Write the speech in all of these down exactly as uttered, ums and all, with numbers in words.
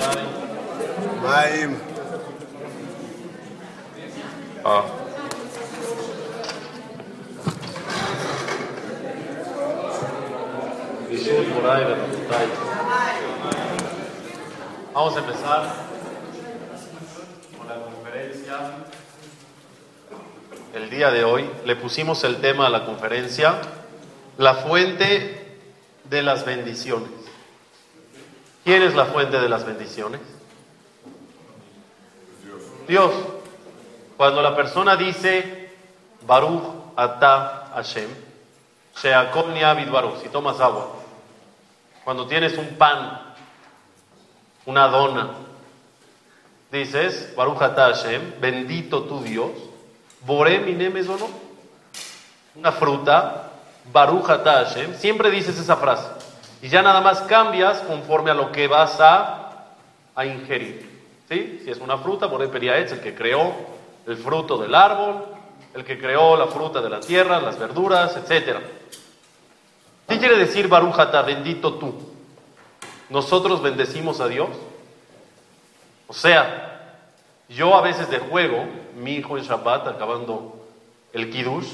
מים. Ah. Vamos a empezar con la conferencia. El día de hoy le pusimos el tema a la conferencia: la fuente de las bendiciones. ¿Quién es la fuente de las bendiciones? Dios. Cuando la persona dice Baruch Atah Hashem, Sheakol Nea Bidbaro, si tomas agua, cuando tienes un pan, una dona, dices Baruch Atah Hashem, bendito tu Dios, Boré Miné Mezono, una fruta, Baruch Atah Hashem, siempre dices esa frase y ya nada más cambias conforme a lo que vas a, a ingerir. ¿Sí? Si es una fruta, Boré Periaetz, el que creó el fruto del árbol, el que creó la fruta de la tierra, las verduras, etcétera. ¿Qué quiere decir Baruch Atah, bendito tú? ¿Nosotros bendecimos a Dios? O sea, yo a veces de juego, mi hijo en Shabbat, acabando el Kiddush,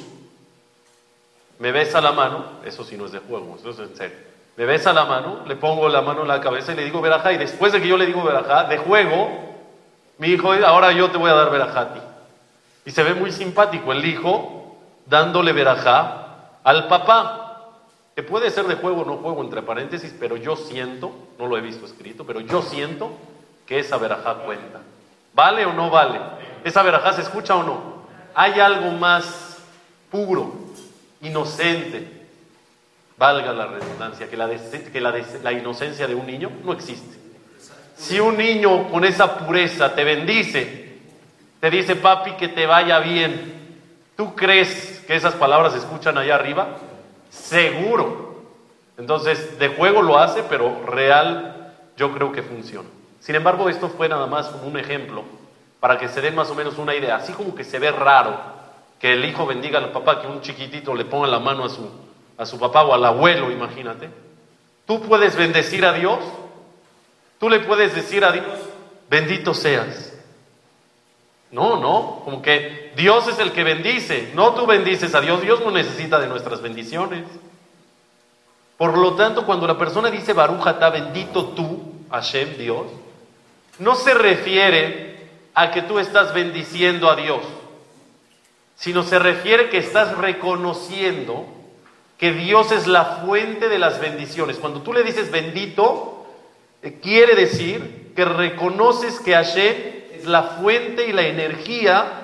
me besa la mano, eso sí no es de juego, eso es en serio, me besa la mano, le pongo la mano en la cabeza y le digo verajá, y después de que yo le digo verajá, de juego, mi hijo, ahora yo te voy a dar verajá a ti. Y se ve muy simpático el hijo dándole verajá al papá, que puede ser de juego o no juego, entre paréntesis, pero yo siento, no lo he visto escrito, pero yo siento que esa verajá cuenta. ¿Vale o no vale? ¿Esa verajá se escucha o no? ¿Hay algo más puro, inocente, valga la redundancia, que la, de, que la, de, la inocencia de un niño? No existe. Si un niño con esa pureza te bendice, te dice papi que te vaya bien, ¿tú crees que esas palabras se escuchan allá arriba? Seguro. Entonces, de juego lo hace, pero real yo creo que funciona. Sin embargo, esto fue nada más como un ejemplo para que se den más o menos una idea. Así como que se ve raro que el hijo bendiga al papá, que un chiquitito le ponga la mano a su, a su papá o al abuelo, imagínate. ¿Tú puedes bendecir a Dios? ¿Tú le puedes decir a Dios, bendito seas? No, no, como que Dios es el que bendice, no tú bendices a Dios, Dios no necesita de nuestras bendiciones. Por lo tanto, cuando la persona dice Baruch Atah, bendito tú, Hashem, Dios, no se refiere a que tú estás bendiciendo a Dios, sino se refiere que estás reconociendo que Dios es la fuente de las bendiciones. Cuando tú le dices bendito, quiere decir que reconoces que Hashem es la fuente y la energía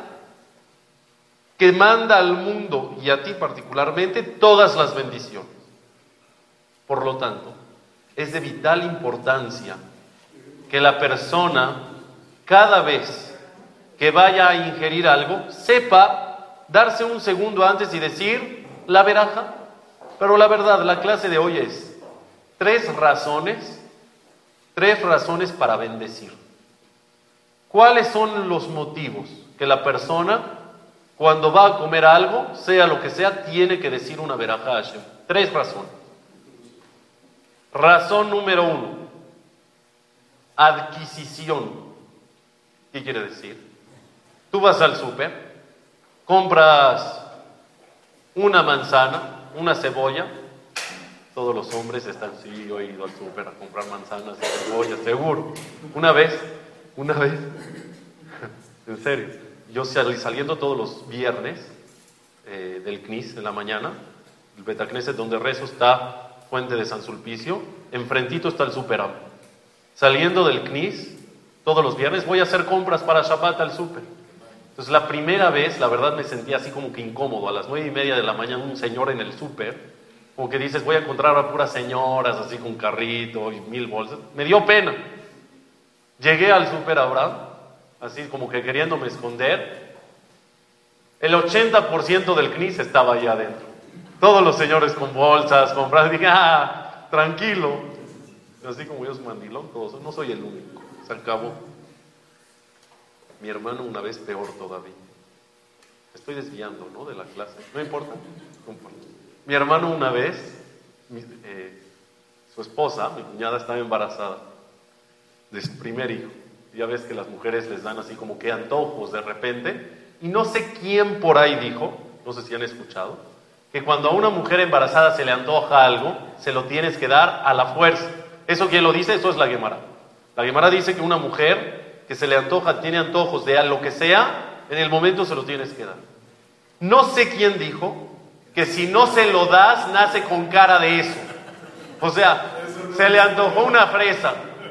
que manda al mundo y a ti particularmente todas las bendiciones. Por lo tanto, es de vital importancia que la persona, cada vez que vaya a ingerir algo, sepa darse un segundo antes y decir la veraja. Pero la verdad, la clase de hoy es tres razones, tres razones para bendecir. ¿Cuáles son los motivos que la persona, cuando va a comer algo, sea lo que sea, tiene que decir una verajá a Hashem? Tres razones. Razón número uno, adquisición. ¿Qué quiere decir? Tú vas al súper, compras una manzana, una cebolla. Todos los hombres están, sí, yo he ido al súper a comprar manzanas y cebollas, seguro. Una vez, una vez, en serio, yo salí saliendo todos los viernes eh, del C N I S en la mañana, el Betacneset donde rezo está Fuente de San Sulpicio, enfrentito está el Superam. Saliendo del C N I S, todos los viernes voy a hacer compras para Shabbat al súper. Entonces la primera vez, la verdad me sentía así como que incómodo, a las nueve y media de la mañana un señor en el súper, como que dices, voy a encontrar a puras señoras así con carrito y mil bolsas. Me dio pena. Llegué al súper ahora, así como que queriéndome esconder. El ochenta por ciento del C N I S estaba allá adentro. Todos los señores con bolsas, comprando. Dije, ah, tranquilo. Así como yo soy mandilón, todos. No soy el único. Se acabó. Mi hermano una vez peor todavía. Estoy desviando, ¿no? De la clase. No importa. No importa. Mi hermano una vez, mi, eh, su esposa, mi cuñada, estaba embarazada. de su primer hijo. Ya ves que las mujeres les dan así como que antojos de repente. Y no sé quién por ahí dijo, no sé si han escuchado, que cuando a una mujer embarazada se le antoja algo, se lo tienes que dar a la fuerza. ¿Eso quién lo dice? Eso es la Gemara. La Gemara dice que una mujer que se le antoja, tiene antojos de lo que sea, en el momento se lo tienes que dar. No sé quién dijo que si no se lo das, nace con cara de eso. O sea, se le antojó una fresa.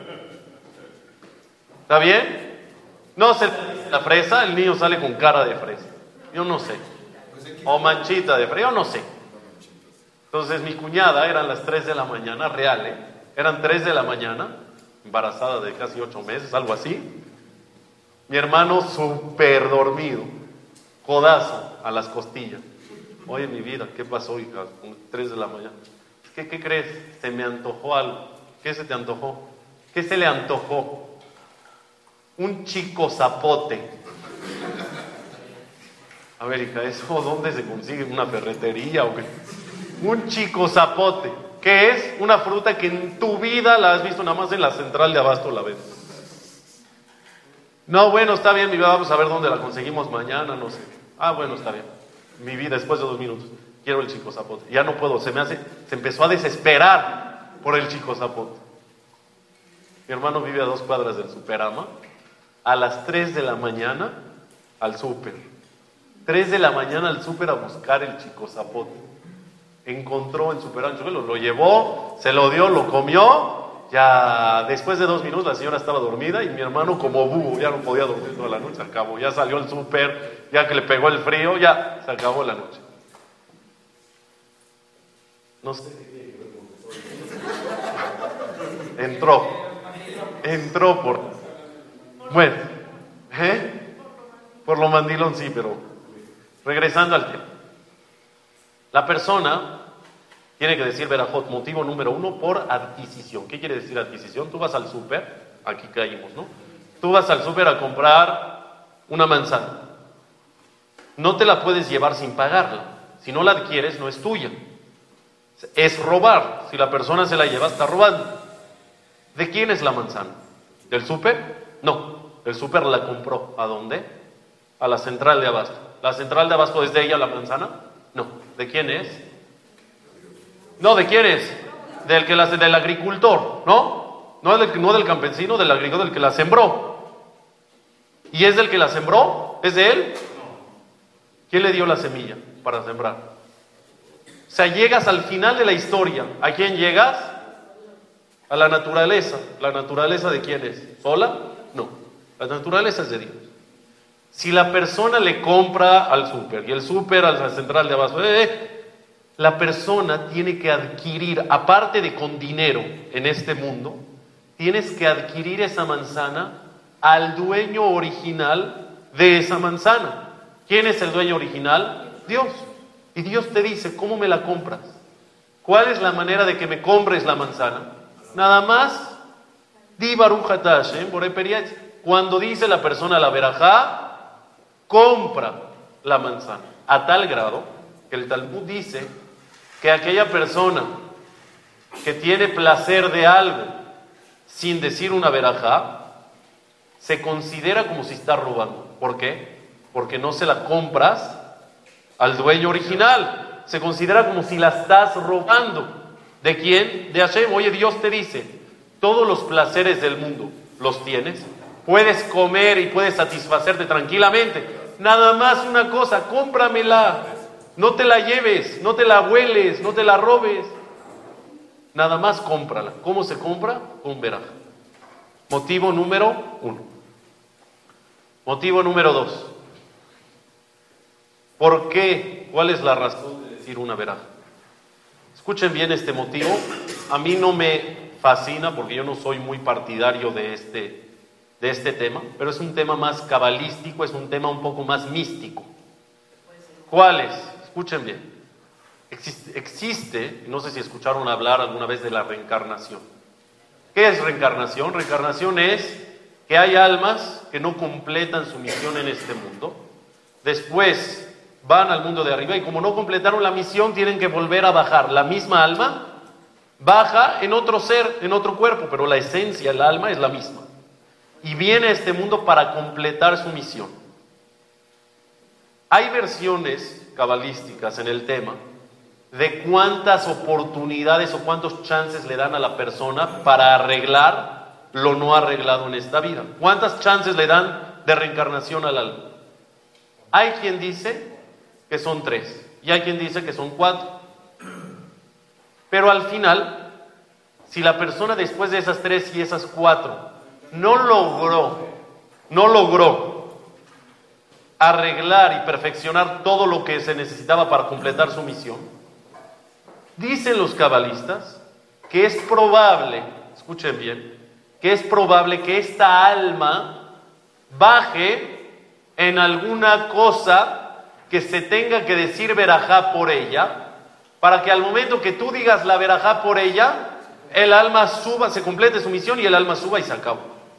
¿Está bien? No se le dice la fresa, el niño sale con cara de fresa. Yo no sé. O manchita de fresa, yo no sé. Entonces mi cuñada, eran las tres de la mañana, real, ¿eh? Eran tres de la mañana, embarazada de casi ocho meses, algo así. Mi hermano súper dormido, codazo a las costillas. Oye, mi vida, ¿qué pasó, hija? Tres de la mañana. ¿Qué, ¿Qué crees? Se me antojó algo. ¿Qué se te antojó? ¿Qué se le antojó? Un chico zapote. A ver, hija, ¿eso dónde se consigue? ¿Una ferretería o qué? Un chico zapote. ¿Qué es? Una fruta que en tu vida la has visto, nada más en la central de abasto la ves. No, bueno, está bien, mi vida, vamos a ver dónde la conseguimos mañana, no sé. Ah, bueno, está bien. Mi vida, después de dos minutos, quiero el chico zapote. Ya no puedo, se me hace, se empezó a desesperar por el chico zapote. Mi hermano vive a dos cuadras del Superama. A las tres de la mañana al súper. Tres de la mañana al súper a buscar el chico zapote. Encontró en Superanchuelo, lo llevó, se lo dio, lo comió. Ya después de dos minutos la señora estaba dormida y mi hermano como búho, ya no podía dormir toda la noche, se acabó. Ya salió el súper, ya que le pegó el frío, ya se acabó la noche. No sé qué tiene que ver con eso. Entró. Entró por... Bueno, ¿eh? Por lo mandilón sí, pero regresando al tema. La persona tiene que decir verajot, motivo número uno, por adquisición. ¿Qué quiere decir adquisición? Tú vas al súper, aquí caímos, ¿no? Tú vas al súper a comprar una manzana. No te la puedes llevar sin pagarla. Si no la adquieres, no es tuya. Es robar. Si la persona se la lleva, está robando. ¿De quién es la manzana? ¿Del súper? No. El súper la compró. ¿A dónde? A la central de abasto. ¿La central de abasto es de ella la manzana? No. ¿De quién es? No, ¿de quién es? Del, que la, del agricultor, ¿no? No del, no del campesino, del agricultor, del que la sembró. ¿Y es del que la sembró? ¿Es de él? ¿Quién le dio la semilla para sembrar? O sea, llegas al final de la historia. ¿A quién llegas? A la naturaleza. ¿La naturaleza de quién es? ¿Sola? No. La naturaleza es de Dios. Si la persona le compra al súper y el súper a la central de abasto, eh, la persona tiene que adquirir, aparte de con dinero en este mundo, tienes que adquirir esa manzana al dueño original de esa manzana. ¿Quién es el dueño original? Dios. Y Dios te dice, ¿cómo me la compras? ¿Cuál es la manera de que me compres la manzana? Nada más, di Baruch atah Hashem borei peri etz. Cuando dice la persona la verajá, compra la manzana. A tal grado que el Talmud dice que aquella persona que tiene placer de algo sin decir una verajá, se considera como si está robando. ¿Por qué? Porque no se la compras al dueño original. Se considera como si la estás robando. ¿De quién? De Hashem. Oye, Dios te dice, todos los placeres del mundo los tienes. Puedes comer y puedes satisfacerte tranquilamente. Nada más una cosa, cómpramela. No te la lleves, no te la hueles, no te la robes. Nada más cómprala. ¿Cómo se compra? Con verajá. Motivo número uno. Motivo número dos. ¿Por qué? ¿Cuál es la razón de decir una verajá? Escuchen bien este motivo. A mí no me fascina porque yo no soy muy partidario de este, de este tema, pero es un tema más cabalístico, es un tema un poco más místico. ¿Cuál es? Escuchen bien. Existe, existe, no sé si escucharon hablar alguna vez de la reencarnación. ¿Qué es reencarnación? Reencarnación es que hay almas que no completan su misión en este mundo. Después van al mundo de arriba y como no completaron la misión tienen que volver a bajar. La misma alma baja en otro ser, en otro cuerpo, pero la esencia, el alma es la misma. y viene a este mundo para completar su misión. Hay versiones cabalísticas en el tema de cuántas oportunidades o cuántos chances le dan a la persona para arreglar lo no arreglado en esta vida. ¿Cuántas chances le dan de reencarnación al alma? Hay quien dice que son tres y hay quien dice que son cuatro. Pero al final, si la persona después de esas tres y esas cuatro no logró, no logró arreglar y perfeccionar todo lo que se necesitaba para completar su misión, dicen los cabalistas que es probable, escuchen bien, que es probable que esta alma baje en alguna cosa que se tenga que decir verajá por ella, para que al momento que tú digas la verajá por ella, el alma suba, se complete su misión y el alma suba y se acabó.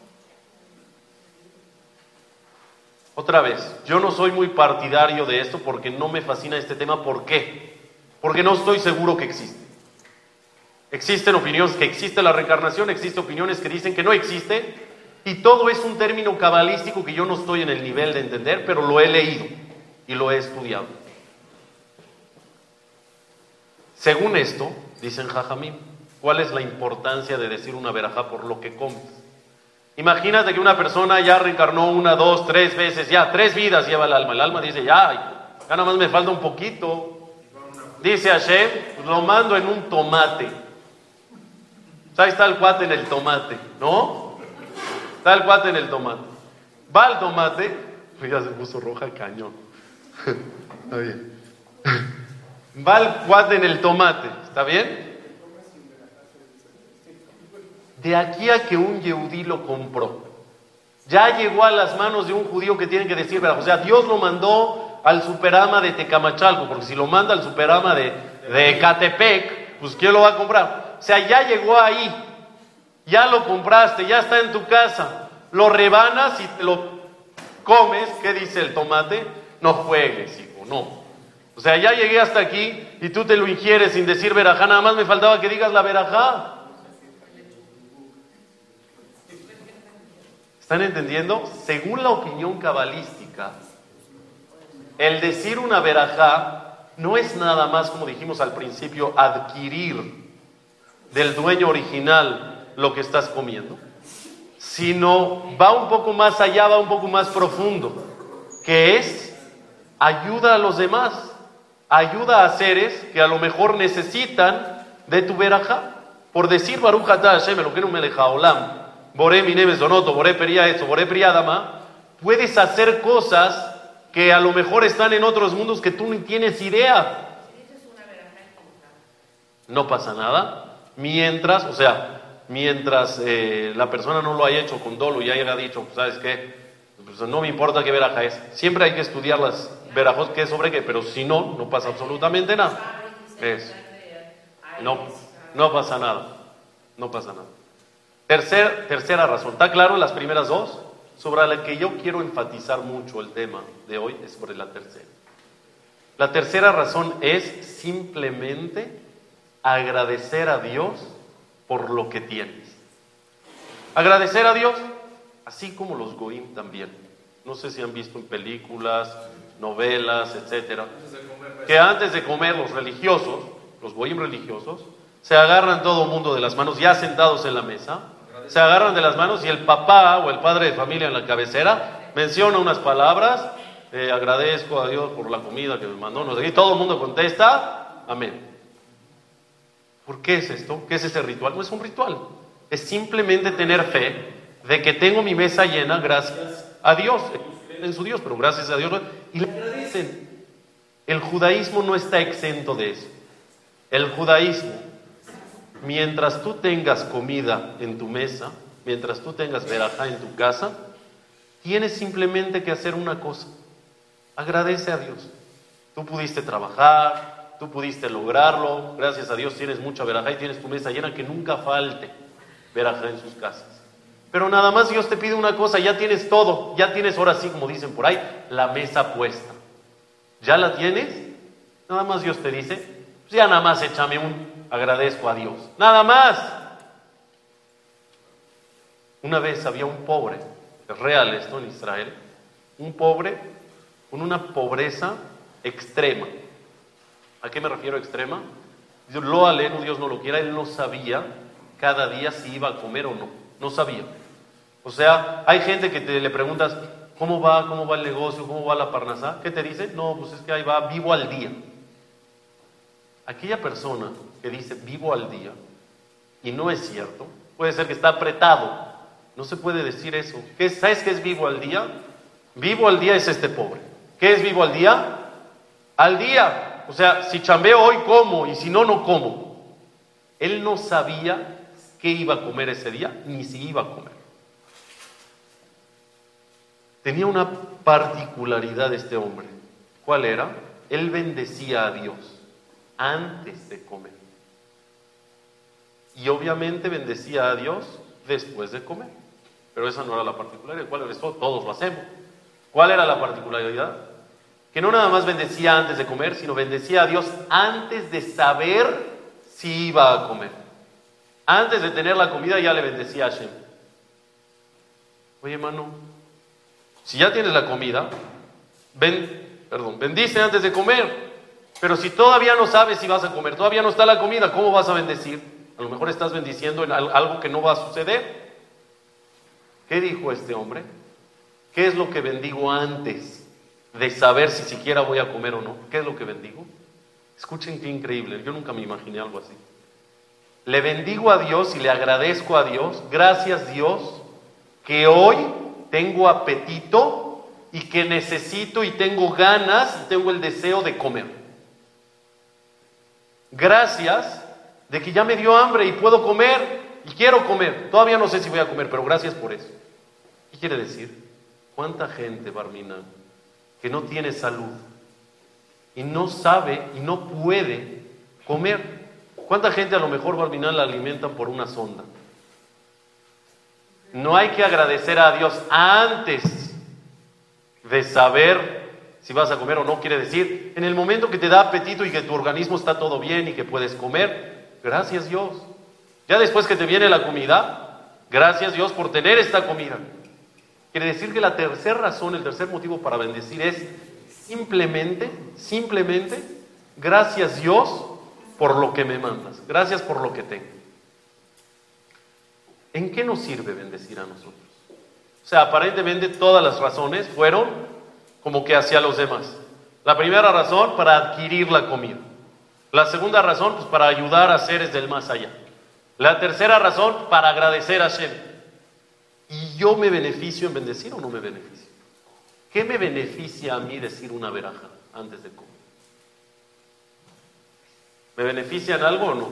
Otra vez, yo no soy muy partidario de esto porque no me fascina este tema. ¿Por qué? Porque no estoy seguro que existe. Existen opiniones que existe la reencarnación, existen opiniones que dicen que no existe, y todo es un término cabalístico que yo no estoy en el nivel de entender, pero lo he leído y lo he estudiado. Según esto, dicen Jajamim, ¿cuál es la importancia de decir una verajá por lo que comes? Imagínate que una persona ya reencarnó una, dos, tres veces, ya tres vidas lleva el alma. El alma dice, ya, ya nada más me falta un poquito. Dice Hashem, pues lo mando en un tomate. Ahí está el cuate en el tomate, ¿no? Está el cuate en el tomate. Va el tomate, ya se puso roja el cañón. Está bien. Va el cuate en el tomate, ¿está bien? De aquí a que un yehudí lo compró, ya llegó a las manos de un judío que tiene que decir, o sea, Dios lo mandó al Superama de Tecamachalco, porque si lo manda al Superama de, de Ecatepec, pues ¿quién lo va a comprar? O sea, ya llegó ahí, ya lo compraste, ya está en tu casa, lo rebanas y te lo comes. ¿Qué dice el tomate? No juegues, hijo, no. O sea, ya llegué hasta aquí y tú te lo ingieres sin decir verajá, nada más me faltaba que digas la verajá. ¿Están entendiendo? Según la opinión cabalística, el decir una verajá no es nada más, como dijimos al principio, adquirir del dueño original lo que estás comiendo, sino va un poco más allá, va un poco más profundo, que es ayuda a los demás, ayuda a seres que a lo mejor necesitan de tu verajá. Por decir Baruch atah Hashem Elokeinu melech haolam, Boré mi nemes donoto, Boré pería esto, Boré priadama, puedes hacer cosas que a lo mejor están en otros mundos que tú ni tienes idea. No pasa nada, mientras, o sea, mientras eh, la persona no lo haya hecho con dolo y haya dicho, ¿sabes qué? Pues no me importa qué verajá es. Siempre hay que estudiar las verajos qué sobre qué, pero si no, no pasa absolutamente nada. Es. No, no pasa nada. No pasa nada. Tercer, tercera razón. ¿Está claro las primeras dos? Sobre la que yo quiero enfatizar mucho el tema de hoy es sobre la tercera. La tercera razón es simplemente agradecer a Dios por lo que tienes. Agradecer a Dios, así como los goim también. No sé si han visto en películas, novelas, etcétera, que antes de comer los religiosos, los goim religiosos, se agarran todo el mundo de las manos, ya sentados en la mesa, se agarran de las manos y el papá o el padre de familia en la cabecera menciona unas palabras, eh, agradezco a Dios por la comida que me mandó, no sé qué, y todo el mundo contesta, amén. ¿Por qué es esto? ¿Qué es ese ritual? No es un ritual, es simplemente tener fe de que tengo mi mesa llena gracias a Dios, en su Dios, pero gracias a Dios, y le agradecen. El judaísmo no está exento de eso. El judaísmo, mientras tú tengas comida en tu mesa, mientras tú tengas verajá en tu casa, tienes simplemente que hacer una cosa: agradece a Dios. Tú pudiste trabajar, tú pudiste lograrlo, gracias a Dios tienes mucha verajá y tienes tu mesa llena, que nunca falte verajá en sus casas. Pero nada más Dios te pide una cosa, ya tienes todo, ya tienes, ahora sí, como dicen por ahí, la mesa puesta. ¿Ya la tienes? Nada más Dios te dice, pues ya nada más échame un agradezco a Dios. Nada más. Una vez había un pobre es real esto en Israel, un pobre con una pobreza extrema. ¿A qué me refiero extrema? Lo aleno, Dios no lo quiera, él no sabía cada día si iba a comer o no, no sabía. O sea, hay gente que te le preguntas, ¿cómo va? ¿Cómo va el negocio? ¿Cómo va la parnasá? ¿Qué te dice? No, pues es que ahí va, vivo al día. Aquella persona que dice vivo al día, y no es cierto, puede ser que está apretado, no se puede decir eso. ¿Qué, ¿Sabes qué es vivo al día? Vivo al día es este pobre. ¿Qué es vivo al día? Al día. O sea, si chambeo hoy, como, y si no, no como. Él no sabía qué iba a comer ese día, ni si iba a comer. Tenía una particularidad este hombre. ¿Cuál era? Él bendecía a Dios antes de comer. Y obviamente bendecía a Dios después de comer. Pero esa no era la particularidad. ¿Cuál era eso? Todos lo hacemos. ¿Cuál era la particularidad? Que no nada más bendecía antes de comer, sino bendecía a Dios antes de saber si iba a comer. Antes de tener la comida ya le bendecía a Hashem. Oye, hermano, si ya tienes la comida, ben, perdón, bendice antes de comer. Pero si todavía no sabes si vas a comer, todavía no está la comida, ¿cómo vas a bendecir? A lo mejor estás bendiciendo en algo que no va a suceder. ¿Qué dijo este hombre? ¿Qué es lo que bendigo antes de saber si siquiera voy a comer o no? ¿Qué es lo que bendigo? Escuchen qué increíble, yo nunca me imaginé algo así. Le bendigo a Dios y le agradezco a Dios, gracias Dios, que hoy tengo apetito y que necesito y tengo ganas y tengo el deseo de comer. Gracias de que ya me dio hambre y puedo comer y quiero comer. Todavía no sé si voy a comer, pero gracias por eso. ¿Qué quiere decir? ¿Cuánta gente, Barmina, que no tiene salud y no sabe y no puede comer? ¿Cuánta gente a lo mejor, Barmina, la alimentan por una sonda? No hay que agradecer a Dios antes de saber si vas a comer o no. Quiere decir, en el momento que te da apetito y que tu organismo está todo bien y que puedes comer, gracias Dios. Ya después que te viene la comida, gracias Dios por tener esta comida. Quiere decir que la tercera razón, el tercer motivo para bendecir es simplemente, simplemente, gracias Dios por lo que me mandas. Gracias por lo que tengo. ¿En qué nos sirve bendecir a nosotros? O sea, aparentemente todas las razones fueron como que hacia los demás. La primera razón, para adquirir la comida. La segunda razón, pues para ayudar a seres del más allá. La tercera razón, para agradecer a Hashem. ¿Y yo me beneficio en bendecir o no me beneficio? ¿Qué me beneficia a mí decir una veraja antes de comer? ¿Me beneficia en algo o no?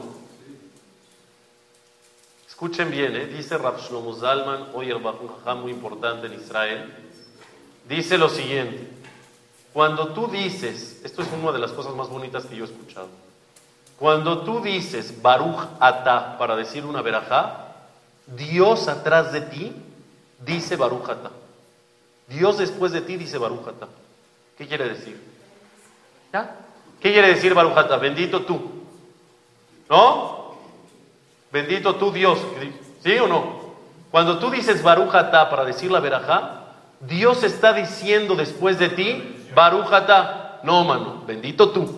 Escuchen bien, ¿eh? Dice Rav Shlomo Zalman, hoy el Bajun Jajam muy importante en Israel, dice lo siguiente: cuando tú dices, esto es una de las cosas más bonitas que yo he escuchado, cuando tú dices Baruch Atah para decir una verajá, Dios atrás de ti dice Baruch Atah. Dios después de ti dice Baruch Atah. ¿Qué quiere decir? ¿Ya? ¿Qué quiere decir Baruch Atah? Bendito tú. ¿No? Bendito tú, Dios. ¿Sí o no? Cuando tú dices Baruch Atah para decir la verajá, Dios está diciendo después de ti Baruch Atah. No, mano, bendito tú.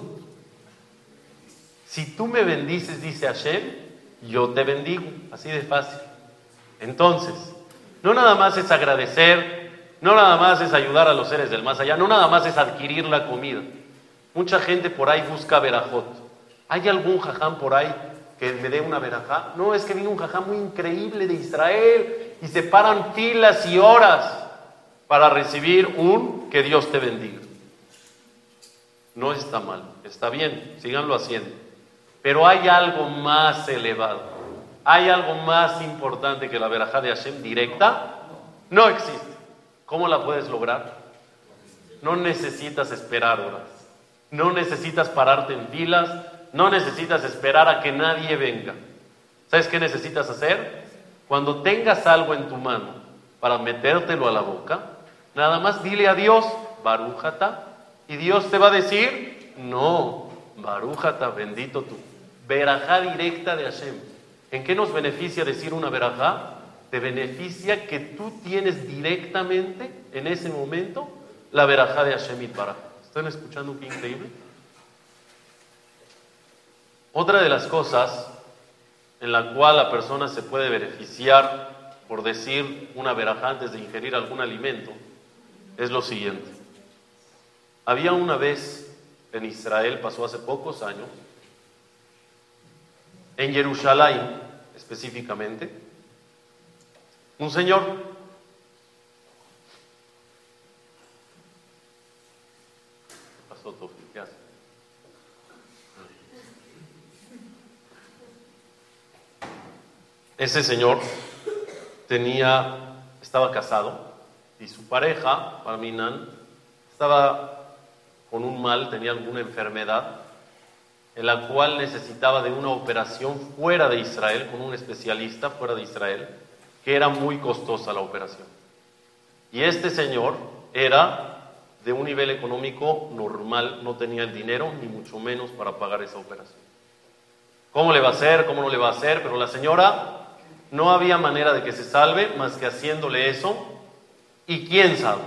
Si tú me bendices, dice Hashem, yo te bendigo. Así de fácil. Entonces, no nada más es agradecer, no nada más es ayudar a los seres del más allá, no nada más es adquirir la comida. Mucha gente por ahí busca verajot. ¿Hay algún jajam por ahí que me dé una verajá? No, es que vino un jajam muy increíble de Israel y se paran filas y horas para recibir un que Dios te bendiga. No está mal, está bien, síganlo haciendo. Pero hay algo más elevado, hay algo más importante que la verajá de Hashem directa. No existe. ¿Cómo la puedes lograr? No necesitas esperar horas, no necesitas pararte en filas, no necesitas esperar a que nadie venga. ¿Sabes qué necesitas hacer? Cuando tengas algo en tu mano para metértelo a la boca, nada más dile a Dios, Baruch Atah, y Dios te va a decir, no, Baruch Atah, bendito tú. Verajá directa de Hashem. ¿En qué nos beneficia decir una verajá? te beneficia que tú tienes directamente en ese momento la verajá de Hashem Yitbaraj. ¿Están escuchando qué increíble? Otra de las cosas en la cual la persona se puede beneficiar por decir una verajá antes de ingerir algún alimento es lo siguiente. Había una vez en Israel, pasó hace pocos años, en Jerusalén específicamente, un señor ¿qué pasó, Tofi? ¿Qué hace? Ese señor tenía, estaba casado y su pareja, Parminan, estaba con un mal, tenía alguna enfermedad en la cual necesitaba de una operación fuera de Israel, con un especialista fuera de Israel, que era muy costosa la operación. Y este señor era de un nivel económico normal, no tenía el dinero, ni mucho menos para pagar esa operación. ¿Cómo le va a hacer? ¿Cómo no le va a hacer? Pero la señora, no había manera de que se salve más que haciéndole eso, y quién sabe.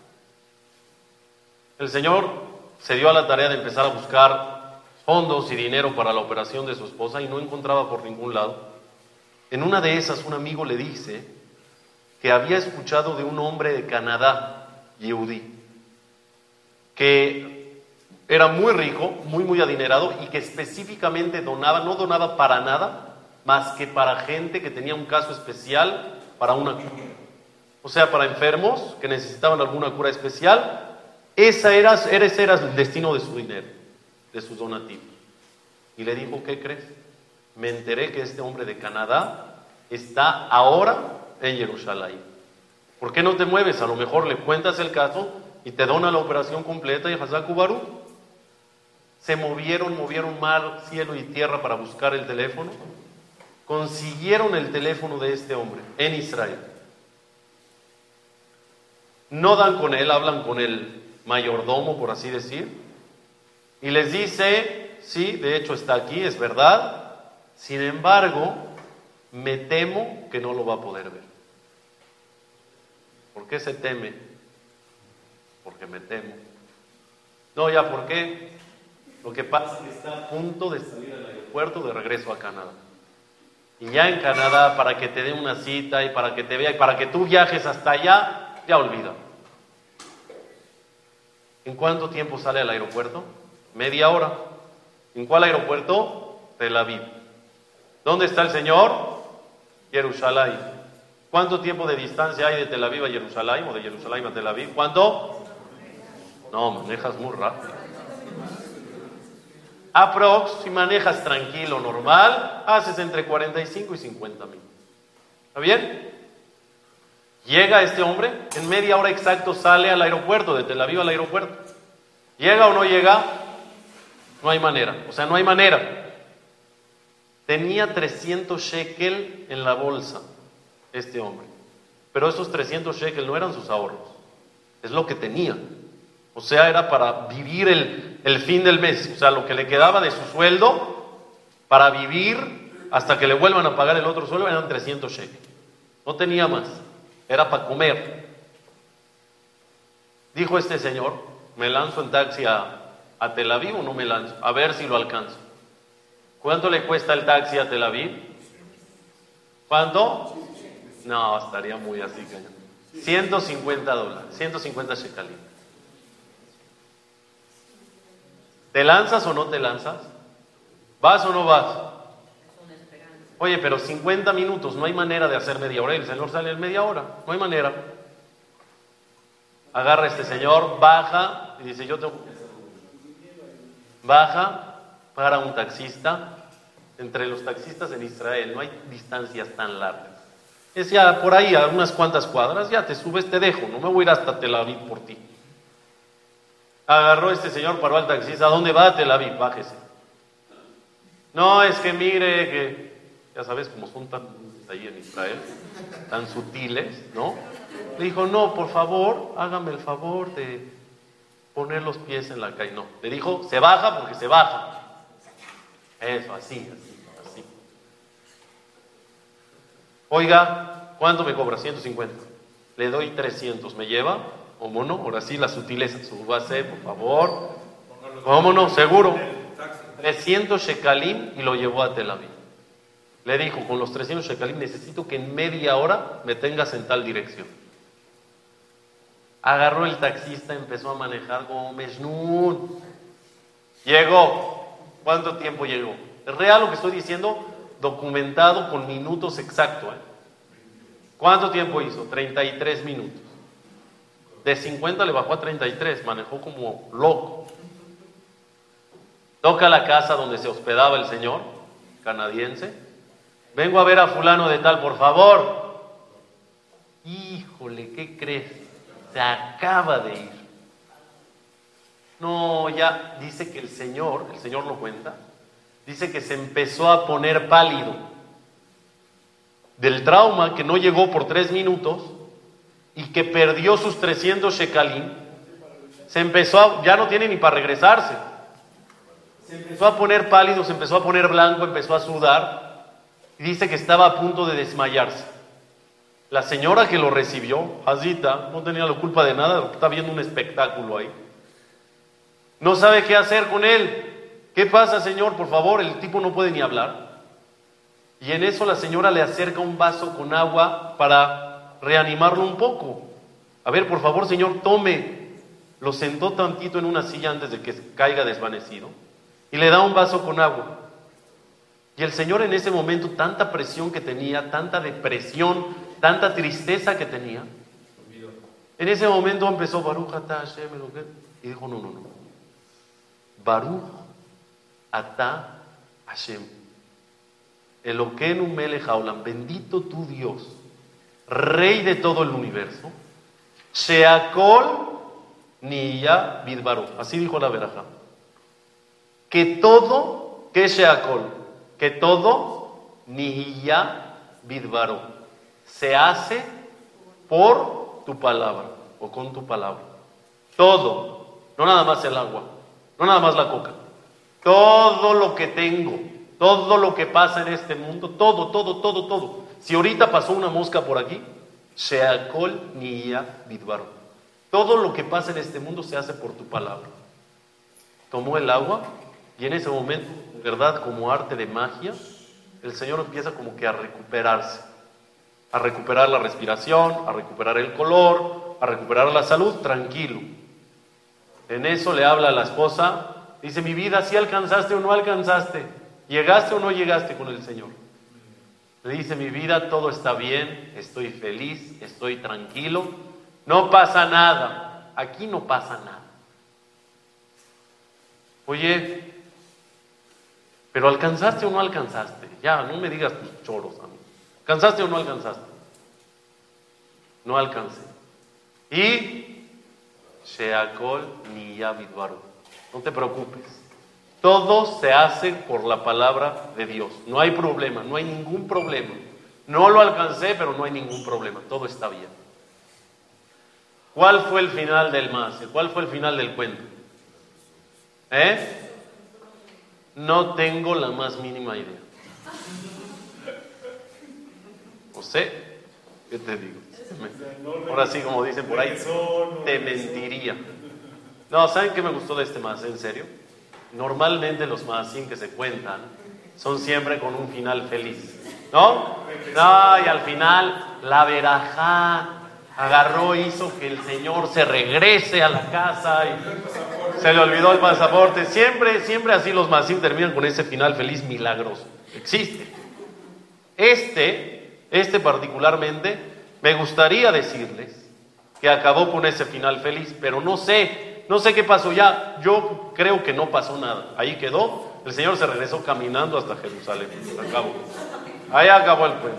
El señor se dio a la tarea de empezar a buscar fondos y dinero para la operación de su esposa y no encontraba por ningún lado. En una de esas, un amigo le dice que había escuchado de un hombre de Canadá, Yehudí, que era muy rico, muy, muy adinerado y que específicamente donaba, no donaba para nada, más que para gente que tenía un caso especial para una cura. O sea, para enfermos que necesitaban alguna cura especial, esa era, ese era el destino de su dinero, de sus donativos. Y le dijo, ¿qué crees? Me enteré que este hombre de Canadá está ahora en Jerusalén. ¿Por qué no te mueves? A lo mejor le cuentas el caso y te dona la operación completa y Hazaku Baruch. Se movieron, movieron mar, cielo y tierra para buscar el teléfono. Consiguieron el teléfono de este hombre en Israel. No dan con él, hablan con el mayordomo, por así decir, y les dice, sí, de hecho está aquí, es verdad, sin embargo, me temo que no lo va a poder ver. ¿Por qué se teme? Porque me temo. No, ya, ¿por qué? Lo que pasa es que está a punto de salir del aeropuerto de regreso a Canadá. Y ya en Canadá, para que te dé una cita y para que te vea y para que tú viajes hasta allá, ya olvida. ¿En cuánto tiempo sale al aeropuerto? Media hora. ¿En cuál aeropuerto? Tel Aviv. ¿Dónde está el señor? Jerusalén. ¿Cuánto tiempo de distancia hay de Tel Aviv a Jerusalén o de Jerusalén a Tel Aviv? ¿Cuánto? No, manejas muy rápido. Aprox, si manejas tranquilo, normal, haces entre cuarenta y cinco y cincuenta minutos. ¿Está bien? Llega este hombre, en media hora exacto sale al aeropuerto, de Tel Aviv al aeropuerto. ¿Llega o no llega? No hay manera, o sea, no hay manera. Tenía trescientos shekel en la bolsa, este hombre. Pero esos trescientos shekel no eran sus ahorros, es lo que tenía. O sea, era para vivir el, el fin del mes, o sea, lo que le quedaba de su sueldo para vivir hasta que le vuelvan a pagar el otro sueldo eran trescientos shekel. No tenía más, era para comer. Dijo este señor, ¿me lanzo en taxi a, a Tel Aviv o no me lanzo? A ver si lo alcanzo. ¿Cuánto le cuesta el taxi a Tel Aviv? ¿Cuánto? No, estaría muy así, cañón. ciento cincuenta dólares, ciento cincuenta shekalim. ¿Te lanzas o no te lanzas? ¿Vas o no vas? Oye, pero cincuenta minutos, no hay manera de hacer media hora. El señor sale en media hora, no hay manera. Agarra a este señor, baja y dice, yo tengo que hacer. Baja, para un taxista. Entre los taxistas en Israel no hay distancias tan largas. Es ya por ahí, a unas cuantas cuadras, ya te subes, te dejo, no me voy a ir hasta Tel Aviv por ti. Agarró este señor, paró al taxista, ¿a dónde va? A Tel Aviv, bájese. No, es que mire, que ya sabes cómo son tan ahí en Israel, tan sutiles, ¿no? Le dijo, no, por favor, hágame el favor de poner los pies en la calle. No, le dijo, se baja porque se baja. Eso, así, así, así. Oiga, ¿cuánto me cobra? ciento cincuenta. Le doy trescientos, ¿me lleva? ¿Cómo no? Ahora sí, la sutileza. Súbase, por favor. ¿Cómo no? Seguro. trescientos shekalim y lo llevó a Tel Aviv. Le dijo, con los trescientos shekalim necesito que en media hora me tengas en tal dirección. Agarró el taxista, empezó a manejar como Mejnun. Llegó. ¿Cuánto tiempo llegó? Es real lo que estoy diciendo, documentado con minutos exactos. ¿eh? ¿Cuánto tiempo hizo? treinta y tres minutos. De cincuenta le bajó a treinta y tres, manejó como loco. Toca la casa donde se hospedaba el señor canadiense. Vengo a ver a fulano de tal, por favor. Híjole, ¿qué crees? Se acaba de ir. No, ya dice que el señor, el señor lo cuenta, dice que se empezó a poner pálido. Del trauma que no llegó por tres minutos y que perdió sus trescientos shekalim, se empezó a, ya no tiene ni para regresarse. Se empezó a poner pálido, se empezó a poner blanco, empezó a sudar y dice que estaba a punto de desmayarse. La señora que lo recibió, Hazita, no tenía la culpa de nada, está viendo un espectáculo ahí. No sabe qué hacer con él. ¿Qué pasa, señor? Por favor, el tipo no puede ni hablar. Y en eso la señora le acerca un vaso con agua para reanimarlo un poco. A ver, por favor, señor, tome. Lo sentó tantito en una silla antes de que caiga desvanecido y le da un vaso con agua. Y el señor en ese momento, tanta presión que tenía, tanta depresión, tanta tristeza que tenía, en ese momento empezó Baruch atah Hashem Elokeinu y dijo, no, no, no. Baruch atah Hashem Elokeinu melech haolam, bendito tu Dios, Rey de todo el universo, Sheakol niya bidbaro, así dijo la verajá, que todo, que Sheakol, que todo niya bidbaro, se hace por tu palabra o con tu palabra. Todo, no nada más el agua, no nada más la coca, todo lo que tengo, todo lo que pasa en este mundo, todo, todo, todo, todo. Si ahorita pasó una mosca por aquí, Sheakol niya bidbaro. Todo lo que pasa en este mundo se hace por tu palabra. Tomó el agua y en ese momento, verdad, como arte de magia, el Señor empieza como que a recuperarse, a recuperar la respiración, a recuperar el color, a recuperar la salud, tranquilo. En eso le habla a la esposa, dice, mi vida, ¿sí alcanzaste o no alcanzaste? ¿Llegaste o no llegaste con el Señor? Le dice, mi vida, todo está bien, estoy feliz, estoy tranquilo, no pasa nada, aquí no pasa nada. Oye, pero ¿alcanzaste o no alcanzaste? Ya, no me digas tus choros a mí. ¿Alcanzaste o no alcanzaste? No alcancé. Y Sheakol niya bidbaro. No te preocupes. Todo se hace por la palabra de Dios. No hay problema, no hay ningún problema. No lo alcancé, pero no hay ningún problema. Todo está bien. ¿Cuál fue el final del máser? ¿Cuál fue el final del cuento? ¿Eh? No tengo la más mínima idea. No sé, ¿qué te digo? Ahora sí, como dicen por ahí, te mentiría. No, ¿saben qué me gustó de este máser? En serio. Normalmente los másim que se cuentan son siempre con un final feliz, ¿no? No, y al final la verajá agarró, hizo que el señor se regrese a la casa y se le olvidó el pasaporte. Siempre, siempre así los másim terminan con ese final feliz milagroso. Existe. Este, este particularmente, me gustaría decirles que acabó con ese final feliz, pero no sé. No sé qué pasó ya, yo creo que no pasó nada. Ahí quedó, el Señor se regresó caminando hasta Jerusalén. Acabó. Ahí acabó el cuento.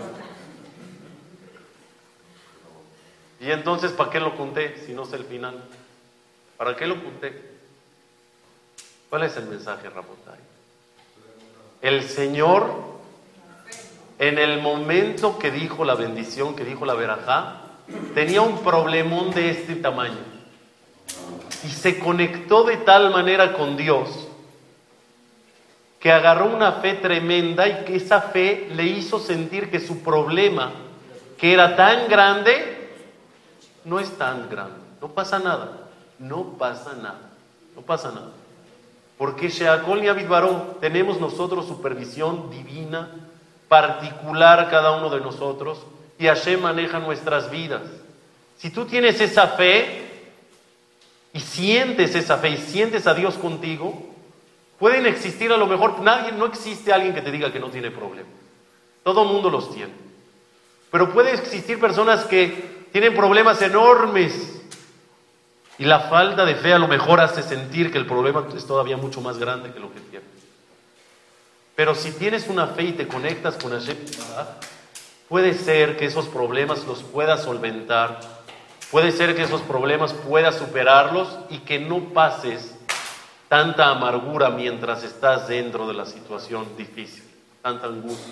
Y entonces, ¿para qué lo conté si no sé el final? ¿Para qué lo conté? ¿Cuál es el mensaje, Rabotay? El Señor, en el momento que dijo la bendición, que dijo la verajá, tenía un problemón de este tamaño. Y se conectó de tal manera con Dios que agarró una fe tremenda y que esa fe le hizo sentir que su problema que era tan grande, no es tan grande. No pasa nada. No pasa nada. No pasa nada. Porque Sheakol Niavid Baró, tenemos nosotros supervisión divina, particular cada uno de nosotros, y Hashem maneja nuestras vidas. Si tú tienes esa fe, y sientes esa fe, y sientes a Dios contigo, pueden existir a lo mejor, nadie, no existe alguien que te diga que no tiene problemas. Todo el mundo los tiene. Pero puede existir personas que tienen problemas enormes, y la falta de fe a lo mejor hace sentir que el problema es todavía mucho más grande que lo que tienes. Pero si tienes una fe y te conectas con Hashem, puede ser que esos problemas los puedas solventar, puede ser que esos problemas puedas superarlos y que no pases tanta amargura mientras estás dentro de la situación difícil, tanta angustia.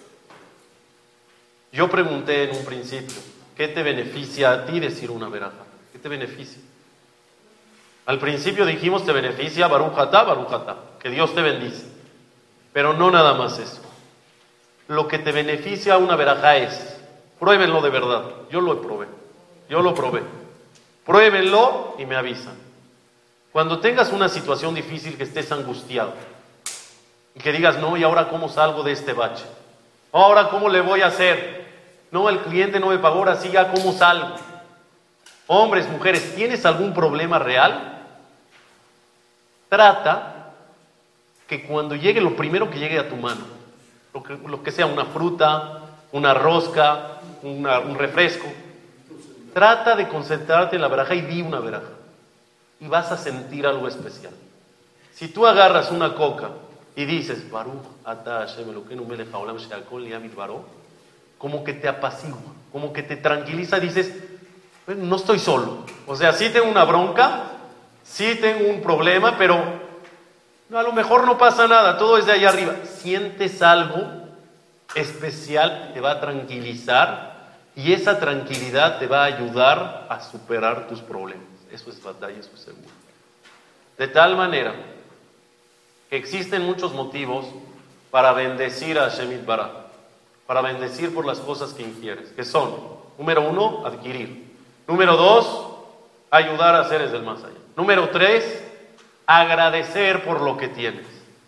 Yo pregunté en un principio, ¿qué te beneficia a ti decir una veraja? ¿Qué te beneficia? Al principio dijimos, te beneficia Baruch atá, Baruch atá, que Dios te bendice. Pero no nada más eso. Lo que te beneficia a una verajá es, pruébenlo de verdad. Yo lo probé, yo lo probé. Pruébenlo y me avisan. Cuando tengas una situación difícil que estés angustiado y que digas, no, ¿y ahora cómo salgo de este bache? ¿Ahora cómo le voy a hacer? No, el cliente no me pagó, ahora sí, ya cómo salgo. Hombres, mujeres, ¿tienes algún problema real? Trata que cuando llegue lo primero que llegue a tu mano, lo que, lo que sea, una fruta, una rosca, una, un refresco, trata de concentrarte en la verajá y di una verajá. Y vas a sentir algo especial. Si tú agarras una coca y dices, Baruch atá Hashem Elokeinu melech haolam sheakol niavid baro, como que te apacigua, como que te tranquiliza, dices, bueno, no estoy solo. O sea, sí tengo una bronca, sí tengo un problema, pero no, a lo mejor no pasa nada, todo es de allá arriba. Sientes algo especial, te va a tranquilizar y esa tranquilidad te va a ayudar a superar tus problemas. Eso es batalla, eso es seguro. De tal manera que existen muchos motivos para bendecir a Hashem Yitbaraj, para bendecir por las cosas que ingieres, que son, número uno, adquirir. Número dos, ayudar a seres del más allá. Número tres, agradecer por lo que tienes.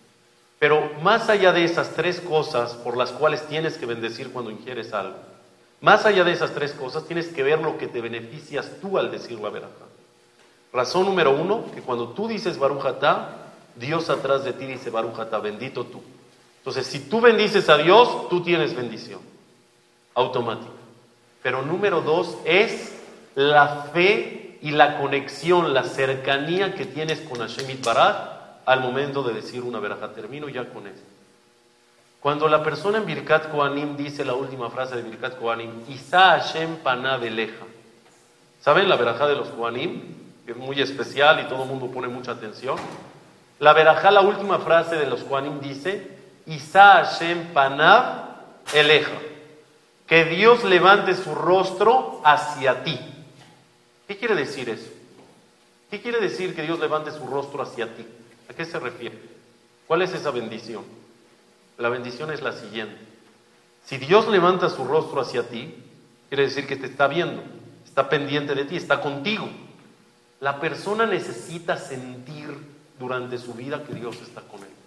Pero más allá de esas tres cosas por las cuales tienes que bendecir cuando ingieres algo, más allá de esas tres cosas tienes que ver lo que te beneficias tú al decir la verajá. Razón número uno, que cuando tú dices Baruch atá, Dios atrás de ti dice Baruch atá, bendito tú. Entonces, si tú bendices a Dios, tú tienes bendición automática. Pero número dos es la fe y la conexión, la cercanía que tienes con Hashem Yitbaraj al momento de decir una verajá. Termino ya con esto. Cuando la persona en Birkat Kohanim dice la última frase de Birkat Kohanim, Isa Hashem panav eleja. ¿Saben la verajá de los Kohanim? Que es muy especial y todo el mundo pone mucha atención. La verajá, la última frase de los Kohanim dice, Isa Hashem panav eleja. Que Dios levante su rostro hacia ti. ¿Qué quiere decir eso? ¿Qué quiere decir que Dios levante su rostro hacia ti? ¿A qué se refiere? ¿Cuál es esa bendición? La bendición es la siguiente. Si Dios levanta su rostro hacia ti, quiere decir que te está viendo, está pendiente de ti, está contigo. La persona necesita sentir durante su vida que Dios está con él.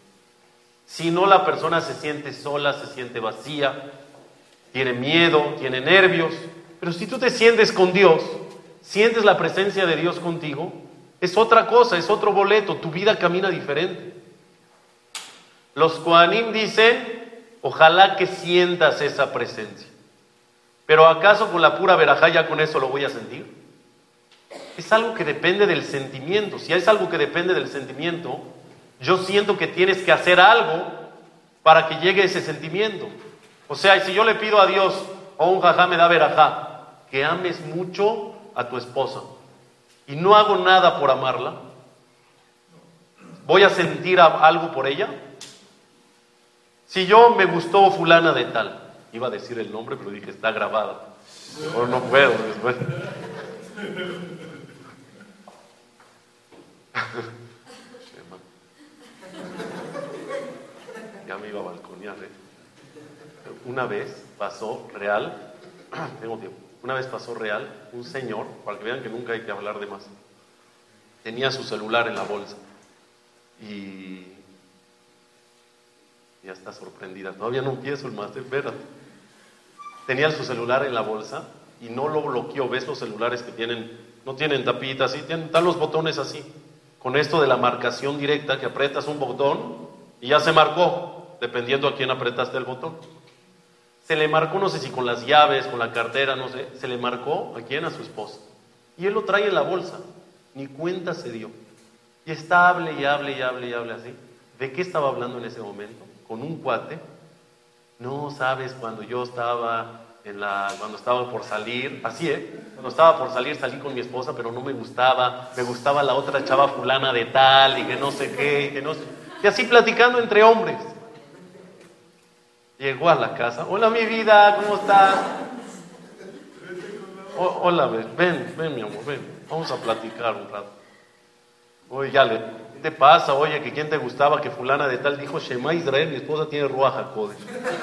Si no, la persona se siente sola, se siente vacía, tiene miedo, tiene nervios. Pero si tú te sientes con Dios, sientes la presencia de Dios contigo, es otra cosa, es otro boleto, tu vida camina diferente. Los Kohanim dicen, ojalá que sientas esa presencia. Pero ¿acaso con la pura verajá ya con eso lo voy a sentir? Es algo que depende del sentimiento. Si es algo que depende del sentimiento, yo siento que tienes que hacer algo para que llegue ese sentimiento. O sea, si yo le pido a Dios, o un jajá me da verajá, que ames mucho a tu esposa, y no hago nada por amarla, ¿voy a sentir algo por ella? Si yo me gustó fulana de tal, iba a decir el nombre, pero dije, está grabada. Mejor no puedo después. Ya me iba a balconear, ¿eh? Una vez pasó real tengo tiempo. Una vez pasó real, un señor, para que vean que nunca hay que hablar de más, tenía su celular en la bolsa y ya está sorprendida. Todavía no empiezo el máster, espérate. Tenía su celular en la bolsa y no lo bloqueó. ¿Ves los celulares que tienen, no tienen tapitas, sí, tienen, están los botones así? Con esto de la marcación directa, que aprietas un botón y ya se marcó, dependiendo a quién apretaste el botón. Se le marcó, no sé si con las llaves, con la cartera, no sé, se le marcó a quién, a su esposa. Y él lo trae en la bolsa, ni cuenta se dio. Y está, hable y hable y hable y hable así. ¿De qué estaba hablando en ese momento? Con un cuate. No sabes, cuando yo estaba en la, cuando estaba por salir, así, ¿eh? Cuando estaba por salir, salí con mi esposa, pero no me gustaba, me gustaba la otra chava fulana de tal, y que no sé qué, y que no sé. Y así platicando entre hombres. Llegó a la casa. Hola, mi vida, ¿cómo estás? O, hola, ven, ven, mi amor, ven. Vamos a platicar un rato. Oye, ya le, ¿qué te pasa? Oye, que quién te gustaba, que fulana de tal dijo Shema Israel, mi esposa tiene Ruach HaKodesh.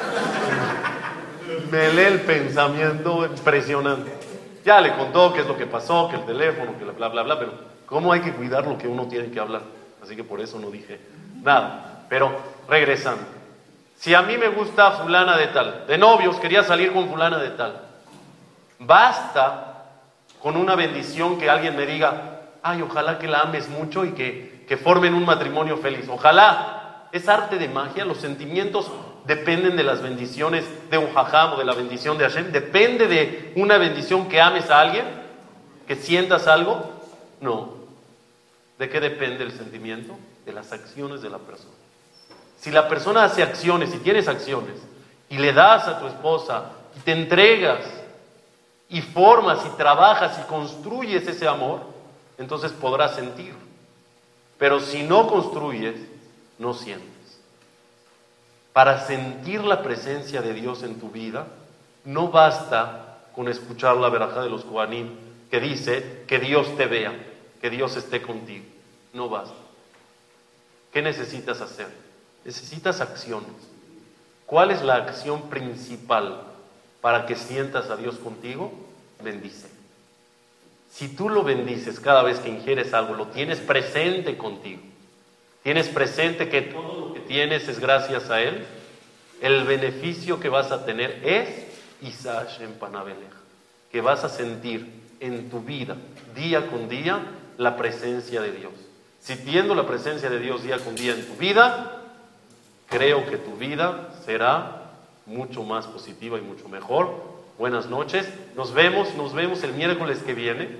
Me lee el pensamiento impresionante. Ya le contó qué es lo que pasó, que el teléfono, que bla, bla, bla, pero cómo hay que cuidar lo que uno tiene que hablar. Así que por eso no dije nada. Pero regresando. Si a mí me gusta fulana de tal, de novios quería salir con fulana de tal, basta con una bendición que alguien me diga, ay, ojalá que la ames mucho y que, que formen un matrimonio feliz. Ojalá. Es arte de magia. Los sentimientos dependen de las bendiciones de un jajam o de la bendición de Hashem. Depende de una bendición que ames a alguien, que sientas algo. No. ¿De qué depende el sentimiento? De las acciones de la persona. Si la persona hace acciones, si tienes acciones, y le das a tu esposa, y te entregas, y formas, y trabajas, y construyes ese amor, entonces podrás sentir. Pero si no construyes, no sientes. Para sentir la presencia de Dios en tu vida, no basta con escuchar la verajá de los Kohanim, que dice que Dios te vea, que Dios esté contigo. No basta. ¿Qué necesitas hacer? Necesitas acciones. ¿Cuál es la acción principal para que sientas a Dios contigo? Bendice. Si tú lo bendices cada vez que ingieres algo, lo tienes presente contigo, tienes presente que todo lo que tienes es gracias a Él, el beneficio que vas a tener es Isash en Panabeleja, que vas a sentir en tu vida, día con día, la presencia de Dios. Sintiendo la presencia de Dios día con día en tu vida, creo que tu vida será mucho más positiva y mucho mejor. Buenas noches. Nos vemos, nos vemos el miércoles que viene.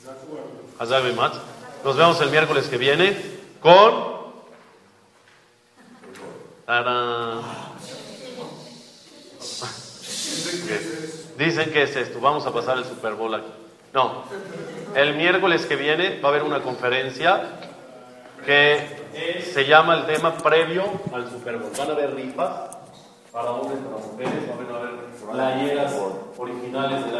Nos vemos el miércoles que viene con... ¡Tarán! Dicen que es esto. Vamos a pasar el Super Bowl aquí. No. El miércoles que viene va a haber una conferencia que se llama el tema previo al Super Bowl. Van a haber rifas para hombres, para mujeres, van a haber playeras originales de la